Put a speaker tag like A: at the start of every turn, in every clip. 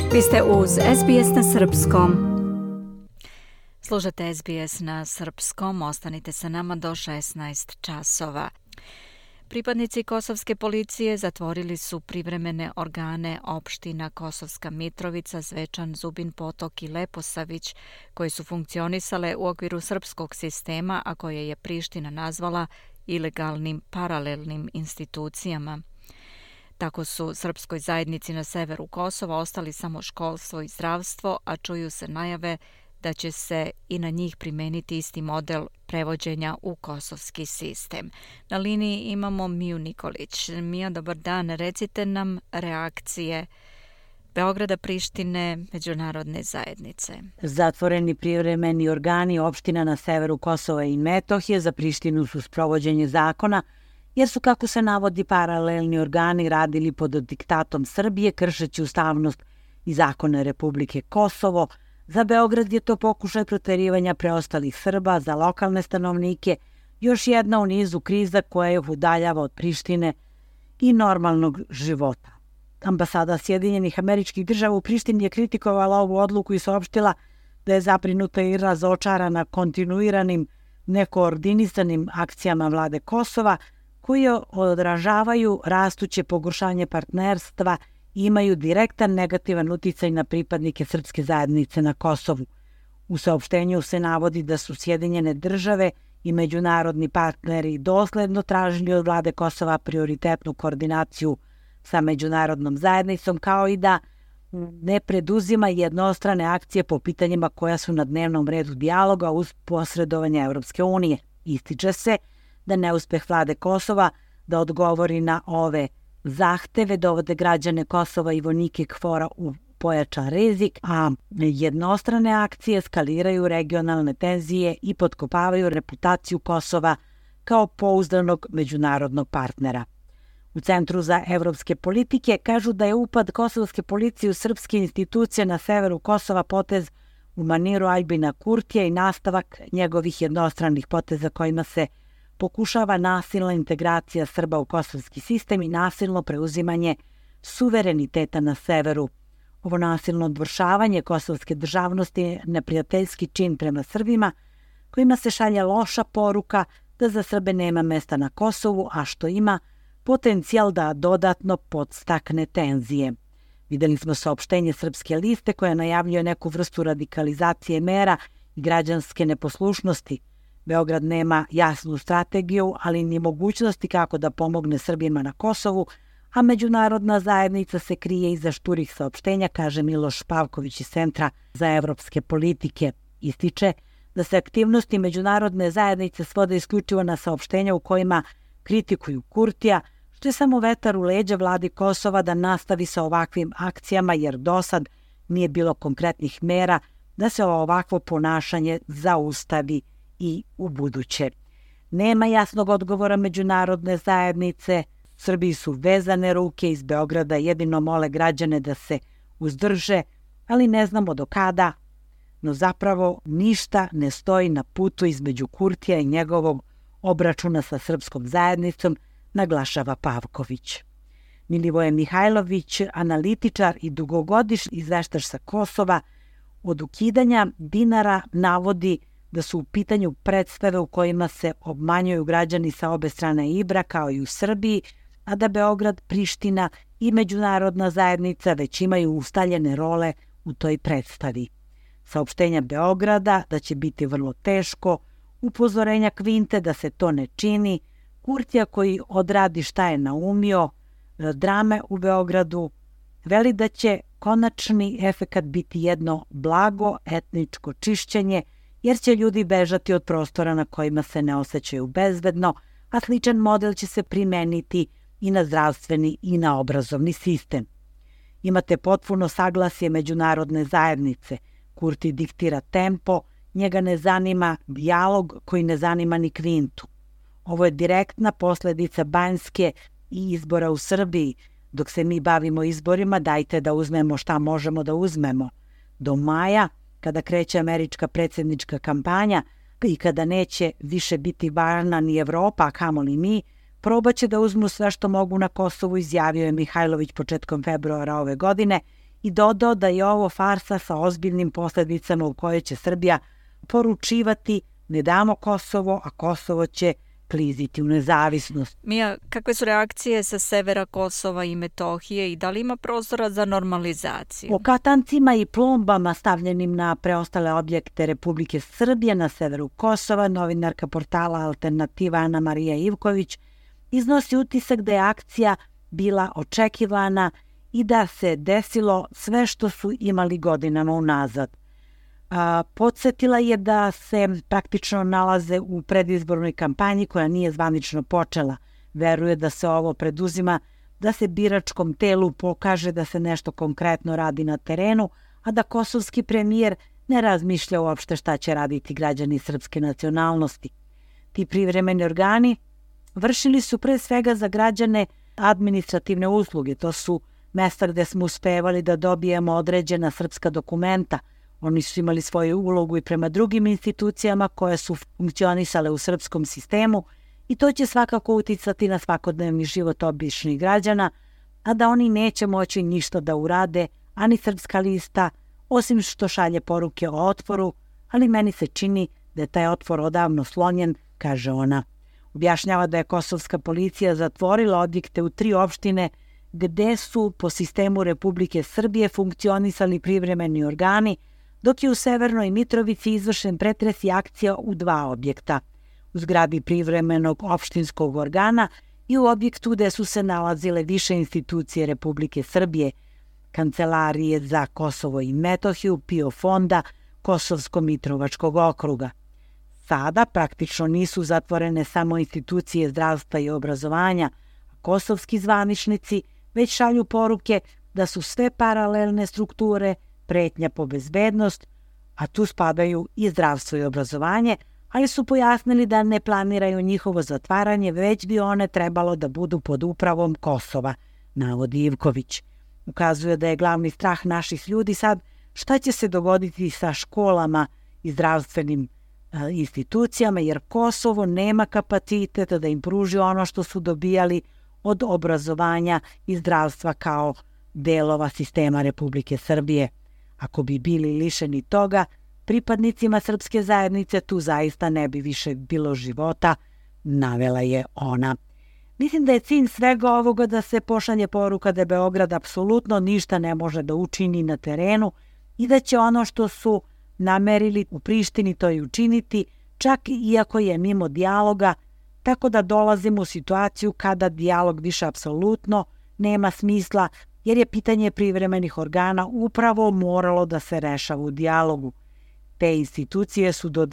A: Vi ste uz SBS na srpskom.
B: Slušate SBS na srpskom, ostanite sa nama do 16 časova. Pripadnici kosovske policije zatvorili su privremene organe opština Kosovska Mitrovica, Zvečan, Zubin Potok i Leposavić, koje su funkcionisale u okviru srpskog sistema, a koje je Priština nazvala ilegalnim paralelnim institucijama. Tako su srpskoj zajednici na severu Kosova ostali samo školstvo i zdravstvo, a čuju se najave da će se i na njih primeniti isti model prevođenja u kosovski sistem. Na liniji imamo Miju Nikolić. Mija, dobar dan. Recite nam reakcije Beograda, Prištine, međunarodne zajednice.
C: Zatvoreni privremeni organi opština na severu Kosova i Metohije za Prištinu su sprovođenje zakona, jer su, kako se navodi, paralelni organi radili pod diktatom Srbije, kršeći ustavnost i zakone Republike Kosovo. Za Beograd je to pokušaj proterivanja preostalih Srba, za lokalne stanovnike još jedna u nizu kriza koja ih udaljava od Prištine i normalnog života. Ambasada Sjedinjenih Američkih Država u Prištini je kritikovala ovu odluku i saopštila da je zabrinuta i razočarana kontinuiranim nekoordinisanim akcijama vlade Kosova, koji odražavaju rastuće pogoršanje partnerstva i imaju direktan negativan uticaj na pripadnike srpske zajednice na Kosovu. U saopštenju se navodi da su Sjedinjene Države i međunarodni partneri dosledno tražili od vlade Kosova prioritetnu koordinaciju sa međunarodnom zajednicom, kao i da ne preduzima jednostrane akcije po pitanjima koja su na dnevnom redu dijaloga uz posredovanje Evropske unije. Ističe se da neuspeh vlade Kosova da odgovori na ove zahteve dovode građane Kosova i vojnike KFOR-a u pojačan rizik, a jednostrane akcije skaliraju regionalne tenzije i potkopavaju reputaciju Kosova kao pouzdanog međunarodnog partnera. U Centru za evropske politike kažu da je upad kosovske policije u srpske institucije na severu Kosova potez u maniru Aljbina Kurtija i nastavak njegovih jednostranih poteza kojima se pokušava nasilna integracija Srba u kosovski sistem i nasilno preuzimanje suvereniteta na severu. Ovo nasilno odvršavanje kosovske državnosti je neprijateljski čin prema Srbima, kojima se šalje loša poruka da za Srbe nema mesta na Kosovu, a što ima potencijal da dodatno podstakne tenzije. Videli smo saopštenje Srpske liste koja najavljuje neku vrstu radikalizacije mera i građanske neposlušnosti. Beograd nema jasnu strategiju, ali ni mogućnosti kako da pomogne Srbima na Kosovu, a međunarodna zajednica se krije iza šturih saopštenja, kaže Miloš Pavković iz Centra za evropske politike. Ističe da se aktivnosti međunarodne zajednice svode isključivo na saopštenja u kojima kritikuju Kurtija, što je samo vetar u leđa vladi Kosova da nastavi sa ovakvim akcijama, jer dosad nije bilo konkretnih mera da se ovakvo ponašanje zaustavi i u buduće. Nema jasnog odgovora međunarodne zajednice. Srbiji su vezane ruke, iz Beograda jedino mole građane da se uzdrže, ali ne znamo do kada. No zapravo ništa ne stoji na putu između Kurtija i njegovog obračuna sa srpskom zajednicom, naglašava Pavković. Milivoje Mihajlović, analitičar i dugogodišnji izveštač sa Kosova, od ukidanja dinara navodi da su u pitanju predstave u kojima se obmanjuju građani sa obe strane Ibra, kao i u Srbiji, a da Beograd, Priština i međunarodna zajednica već imaju ustaljene role u toj predstavi. Saopštenja Beograda da će biti vrlo teško, upozorenja Kvinte da se to ne čini, Kurtija koji odradi šta je naumio, drame u Beogradu, veli da će konačni efekat biti jedno blago etničko čišćenje, jer će ljudi bežati od prostora na kojima se ne osjećaju bezbedno, a sličan model će se primeniti i na zdravstveni i na obrazovni sistem. Imate potpuno saglasje međunarodne zajednice. Kurti diktira tempo, njega ne zanima dijalog koji ne zanima ni Kvintu. Ovo je direktna posledica Banjske i izbora u Srbiji. Dok se mi bavimo izborima, dajte da uzmemo šta možemo da uzmemo. Do maja, kada kreće američka predsjednička kampanja i kada neće više biti važna ni Evropa, a kamoli mi, probaće da uzmu sve što mogu na Kosovu, izjavio je Mihajlović početkom februara ove godine i dodao da je ovo farsa sa ozbiljnim posljedicama u kojoj će Srbija poručivati ne damo Kosovo, a Kosovo će kliziti u nezavisnost.
B: Mija, kakve su reakcije sa severa Kosova i Metohije i da li ima prostora za normalizaciju?
C: O katancima i plombama stavljenim na preostale objekte Republike Srbije na severu Kosova, novinarka portala Alternativa Ana Marija Ivković iznosi utisak da je akcija bila očekivana i da se desilo sve što su imali godinama unazad. Podsjetila je da se praktično nalaze u predizbornoj kampanji koja nije zvanično počela. Veruje da se ovo preduzima da se biračkom telu pokaže da se nešto konkretno radi na terenu, a da kosovski premijer ne razmišlja uopšte šta će raditi građani srpske nacionalnosti. Ti privremeni organi vršili su pre svega za građane administrativne usluge. To su mesta gde smo uspevali da dobijemo određena srpska dokumenta. Oni su imali svoju ulogu i prema drugim institucijama koje su funkcionisale u srpskom sistemu i to će svakako uticati na svakodnevni život običnih građana, a da oni neće moći ništa da urade, ani Srpska lista, osim što šalje poruke o otporu, ali meni se čini da je taj otpor odavno slonjen, kaže ona. Objašnjava da je kosovska policija zatvorila objekte u 3 opštine gde su po sistemu Republike Srbije funkcionisali privremeni organi, dok je u Severnoj Mitrovici izvršen pretres i akcija u 2 objekta. U zgradi privremenog opštinskog organa i u objektu gde su se nalazile više institucije Republike Srbije, Kancelarije za Kosovo i Metohiju, PIO fonda Kosovsko-Mitrovačkog okruga. Sada praktično nisu zatvorene samo institucije zdravstva i obrazovanja, a kosovski zvaničnici već šalju poruke da su sve paralelne strukture pretnja po bezbednost, a tu spadaju i zdravstvo i obrazovanje, ali su pojasnili da ne planiraju njihovo zatvaranje, već bi one trebalo da budu pod upravom Kosova, navodi Ivković. Ukazuje da je glavni strah naših ljudi sad šta će se dogoditi sa školama i zdravstvenim institucijama, jer Kosovo nema kapacitet da im pruži ono što su dobijali od obrazovanja i zdravstva kao delova sistema Republike Srbije. Ako bi bili lišeni toga, pripadnicima srpske zajednice tu zaista ne bi više bilo života, navela je ona. Mislim da je cilj svega ovoga da se pošalje poruka da Beograd apsolutno ništa ne može da učini na terenu i da će ono što su namerili u Prištini to i učiniti, čak iako je mimo dijaloga, tako da dolazimo u situaciju kada dijalog više apsolutno nema smisla, jer je pitanje privremenih organa upravo moralo da se rešava u dijalogu. Te institucije su do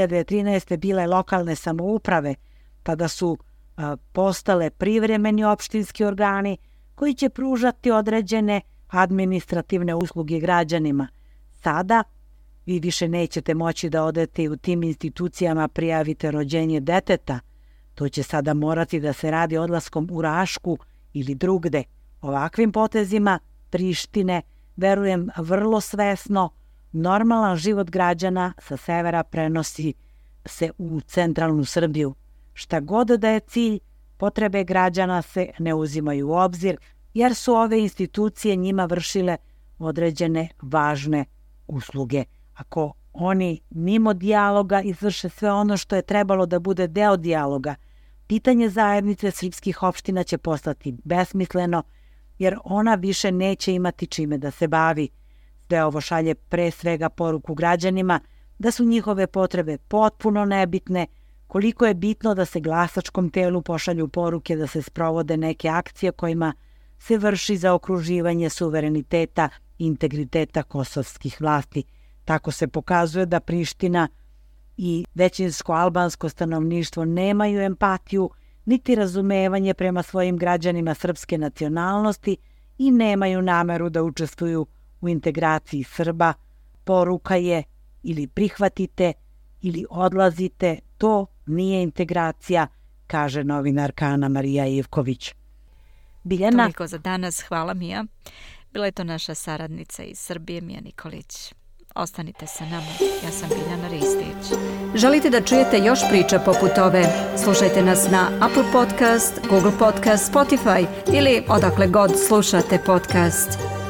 C: 2013. bile lokalne samouprave, tada su postale privremeni opštinski organi koji će pružati određene administrativne usluge građanima. Sada vi više nećete moći da odete u tim institucijama prijavite rođenje deteta. To će sada morati da se radi odlaskom u Rašku ili drugde. Ovakvim potezima Prištine, verujem vrlo svesno, normalan život građana sa severa prenosi se u centralnu Srbiju. Šta god da je cilj, potrebe građana se ne uzimaju u obzir, jer su ove institucije njima vršile određene važne usluge. Ako oni mimo dijaloga izvrše sve ono što je trebalo da bude deo dijaloga, pitanje zajednice srpskih opština će postati besmisleno, jer ona više neće imati čime da se bavi. Sve ovo šalje pre svega poruku građanima da su njihove potrebe potpuno nebitne, koliko je bitno da se glasačkom telu pošalju poruke da se sprovode neke akcije kojima se vrši zaokruživanje suvereniteta i integriteta kosovskih vlasti. Tako se pokazuje da Priština i većinsko albansko stanovništvo nemaju empatiju niti razumevanje prema svojim građanima srpske nacionalnosti i nemaju nameru da učestvuju u integraciji Srba. Poruka je ili prihvatite ili odlazite, to nije integracija, kaže novinarka Ana Marija Ivković. Biljana.
B: Toliko za danas, hvala Mija. Bila je to naša saradnica iz Srbije, Mija Nikolić. Ostanite sa nama, ja sam Biljana Ristić.
A: Želite da čujete još priča poput ove? Slušajte nas na Apple Podcast, Google Podcast, Spotify ili odakle god slušate podcast.